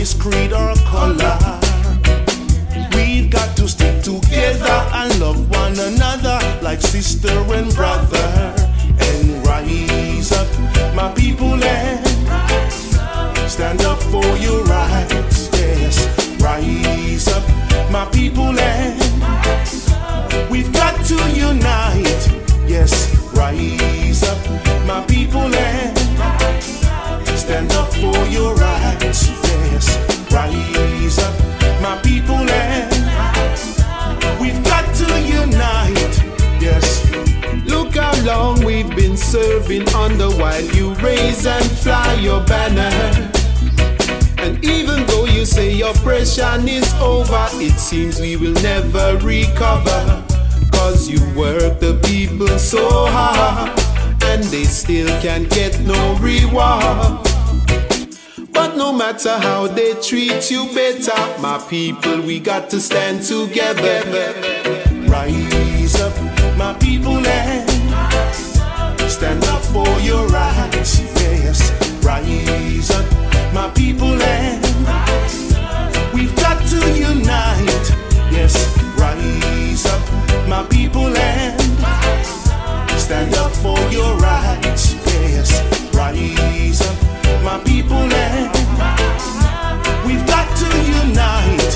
race, creed, or color. We've got to stick together and love one another like sister and brother. And rise up, my people, and stand up for your rights. Yes, rise up, my people, and we've got to unite. Yes, rise up, my people, and stand up for your rights. Yes, rise up, my people, and we've got to unite. Yes. Look how long we've been serving under while you raise and fly your banner. And even though you say your oppression is over, it seems we will never recover. Cause you work the people so hard, and they still can't get no reward. But no matter how they treat you better, my people, we got to stand together. Rise up, my people, and stand up for your rights. Yes, rise up, my people, and we've got to unite. Yes, rise up, my people, and stand up for your rights. Yes, rise up, my people, and we've got to unite.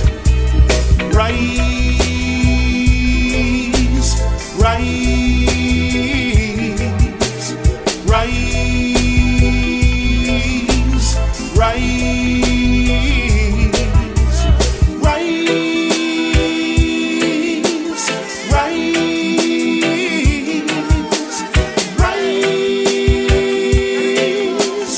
Rise, rise, rise, rise, rise, rise,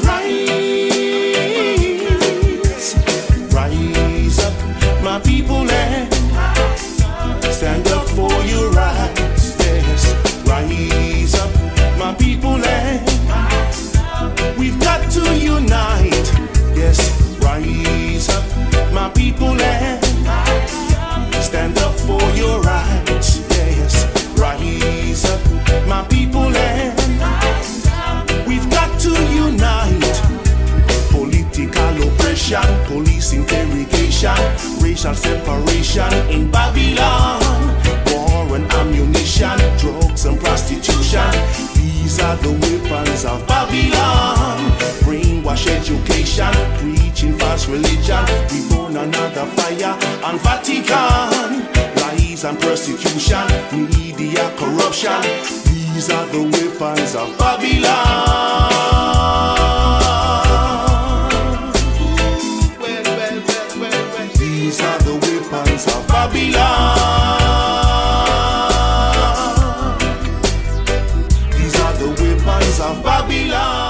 rise, rise up, my people, and stand up for your rights. Yes, rise up, my people, and we've got to unite. Yes, rise up, my people, and stand up for your rights. Yes, rise up, my people, and we've got to unite. Political oppression, police interrogation, racial separation in Babylon, war and ammunition, drugs and prostitution. These are the weapons of Babylon. Brainwash education, preaching false religion. We burn another fire on Vatican. Lies and persecution, media corruption. These are the weapons of Babylon. These are the weapons of Babylon. These are the weapons of Babylon.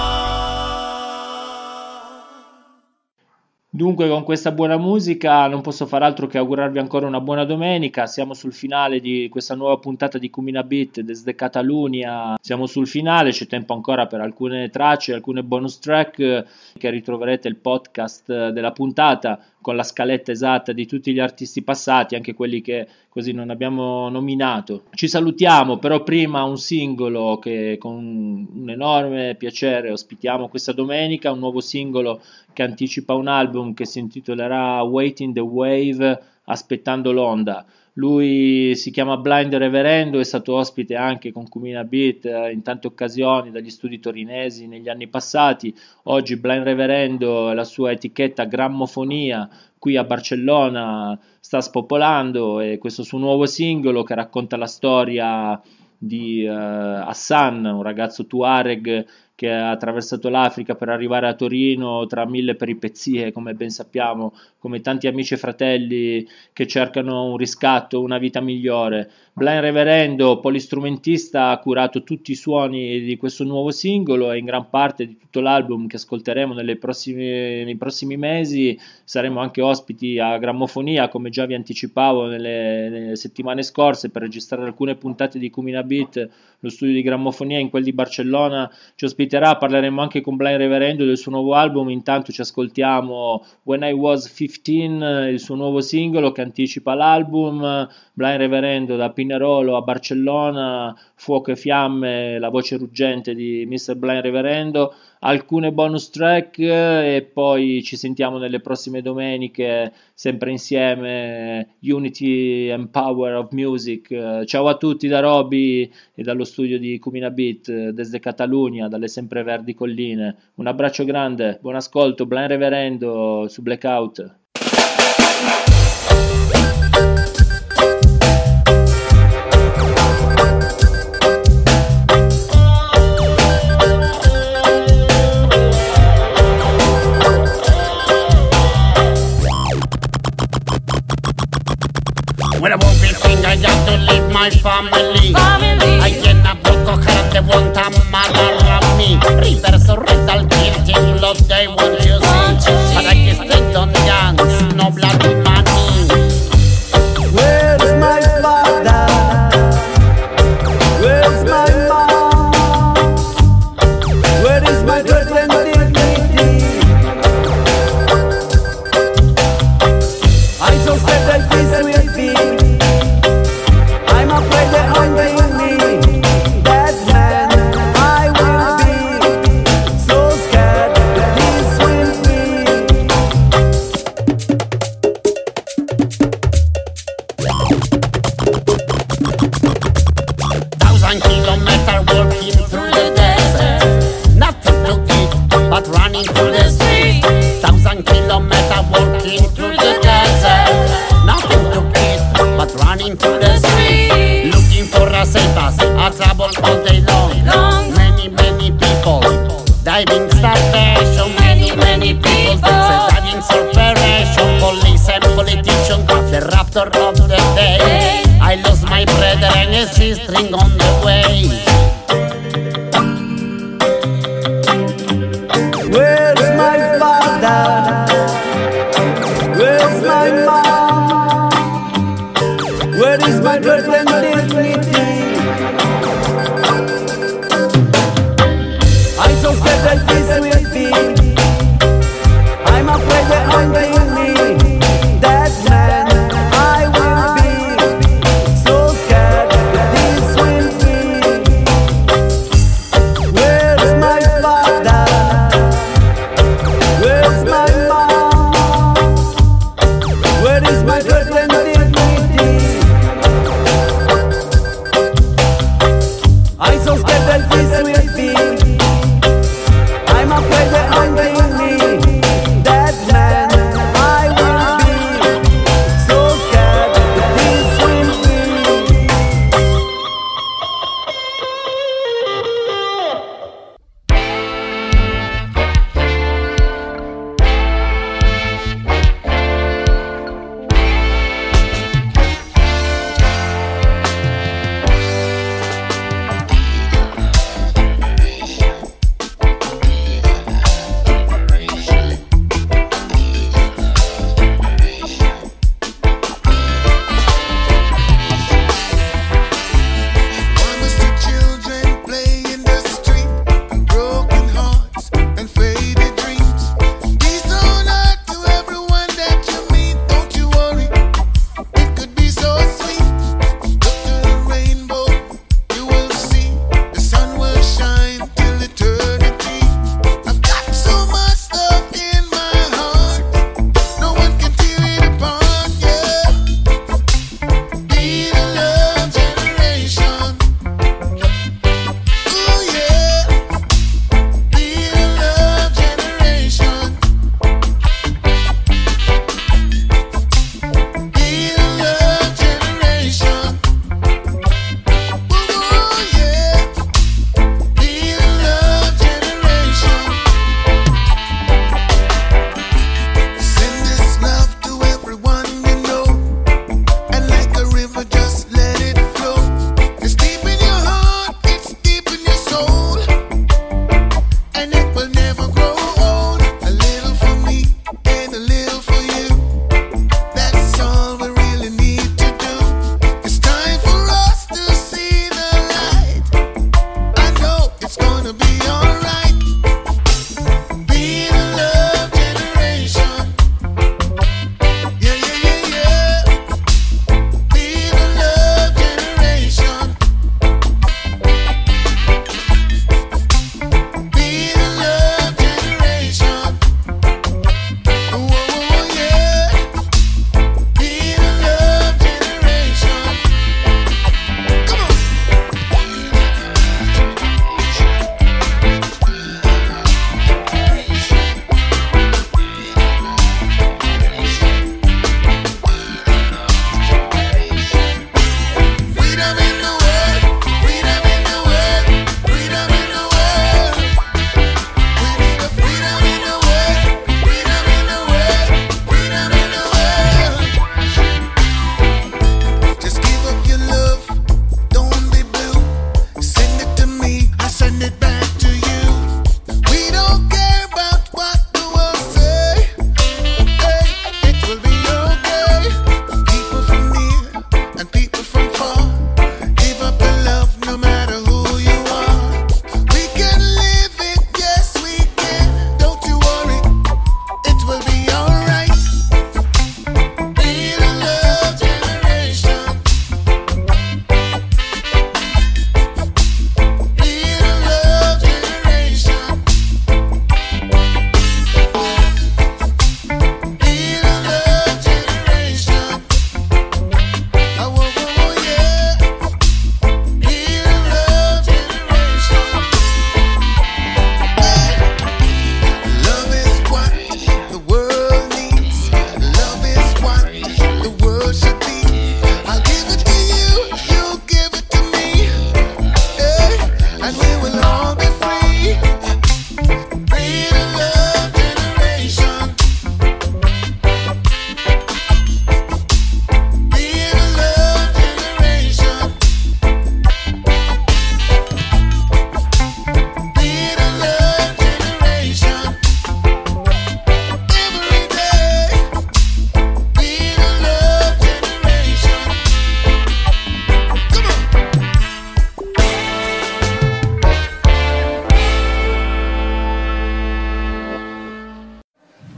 Dunque, con questa buona musica non posso far altro che augurarvi ancora una buona domenica. Siamo sul finale di questa nuova puntata di Kumina Beat desde Catalunya. Siamo sul finale, c'è tempo ancora per alcune tracce, alcune bonus track, che ritroverete il podcast della puntata con la scaletta esatta di tutti gli artisti passati, anche quelli che così non abbiamo nominato. Ci salutiamo, però prima un singolo che con un enorme piacere ospitiamo questa domenica, un nuovo singolo che anticipa un album che si intitolerà Waiting the Wave, aspettando l'onda. Lui si chiama Blind Reverendo, è stato ospite anche con Kumina Beat in tante occasioni dagli studi torinesi negli anni passati. Oggi Blind Reverendo e la sua etichetta Grammofonia qui a Barcellona sta spopolando, e questo suo nuovo singolo che racconta la storia di uh, Hassan, un ragazzo Tuareg che ha attraversato l'Africa per arrivare a Torino tra mille peripezie, come ben sappiamo, come tanti amici e fratelli che cercano un riscatto, una vita migliore. Blind Reverendo, polistrumentista, ha curato tutti i suoni di questo nuovo singolo e in gran parte di tutto l'album che ascolteremo nelle prossime, nei prossimi mesi. Saremo anche ospiti a Grammofonia, come già vi anticipavo nelle, nelle settimane scorse, per registrare alcune puntate di Kumina Beat. Lo studio di Grammofonia in quel di Barcellona ci ospiterà capiterà parleremo anche con Blind Reverendo del suo nuovo album. Intanto ci ascoltiamo When I Was quindici, il suo nuovo singolo che anticipa l'album. Blind Reverendo da Pinerolo a Barcellona, fuoco e fiamme, la voce ruggente di mister Blind Reverendo, alcune bonus track e poi ci sentiamo nelle prossime domeniche sempre insieme. Unity and Power of Music. Ciao a tutti da Roby e dallo studio di Cumina Beat desde Catalunya, dalle sempreverdi colline. Un abbraccio grande, buon ascolto, Blind Reverendo su Blackout. When I won't be king, I have to leave my family. family. I cannot walk around the one time mother of me. Rivers of red, I'll kill till love they want to see. But I can stand on guns, no bloody money. Where's my father? Where's my mom? Where is my birth and dignity? I'm so scared that this will be. I'm afraid that I'm being me. That man I will be. So scared that this will be. Thousand kilometers walking through the desert. Nothing to eat but running through the street. Thousand kilometers walking through the desert. Nothing to eat but running through the street. Looking for a safe bus, a trouble all day long. Many, many people diving starvation. Many, many people studying separation. Police and politicians, the raptor of the day. I lost my brother and his sister on the way. Where's my father? Where's my mom? Where is my birth and dignity? I'm so scared that this will be. I'm afraid that I'm being me. That man I will be. So scared that this will be. Where's my father? Where's my mom? Where is my birth and dignity? I'm so scared that this will be.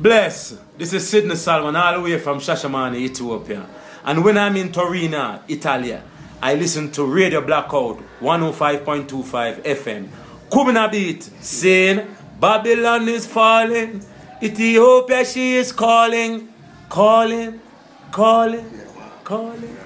Bless. This is Sidney Salman, all the way from Shashamane, Ethiopia. And when I'm in Torino, Italy, I listen to Radio Blackout one oh five point two five F M. Kumina Beat saying, Babylon is falling, Ethiopia she is calling, calling, calling, calling.